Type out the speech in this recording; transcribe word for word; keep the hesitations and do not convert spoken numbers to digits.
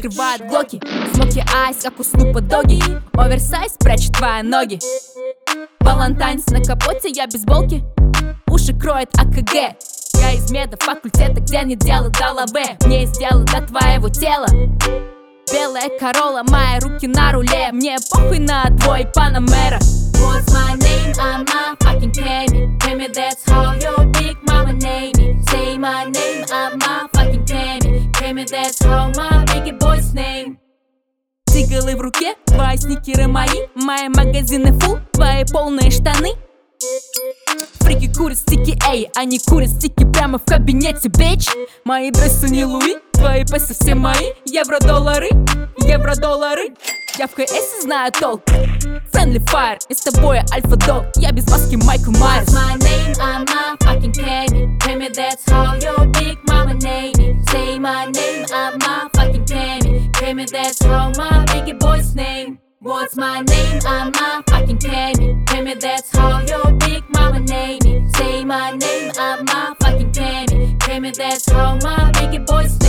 скрывают глоки. Смоки айс, как у Снупа Доги. Оверсайз прячет твои ноги. Валентайнс на капоте, я бейсболки. Уши кроет АКГ. Я из меда факультета, где не дело до лаве. Мне есть дело до твоего тела. Белая Королла, мои руки на руле. Мне похуй на твой Панамера. What's my name? I'm my fucking Kemi. Kemi, that's how your big mama name me. Say my name, I'm my fucking Kemi. Kemi, that's how my big boy's name. Сиглы в руке, твои сникеры мои. Мои магазины фул, твои полные штаны. Фрики курят стики, эй, они курят стики прямо в кабинете, бич. Мои дрессы не Луи, твои песо все мои. Евро-доллары, евро-доллары. Я в КС знаю толк. Friendly Fire, и с тобой Альфа-дог. Я без маски Майкл Майерс. What's my name? I'm my fucking Kemi. Kemi, that's how your big mama name me. Say my name, I'm my fucking Kemi. Kemi, that's how my big boy's name. What's my name? I'm my fucking Kemi. Kemi, that's how your big mama name me. Say my name, I'm my fucking Kemi. Kemi, that's how my big boy's name.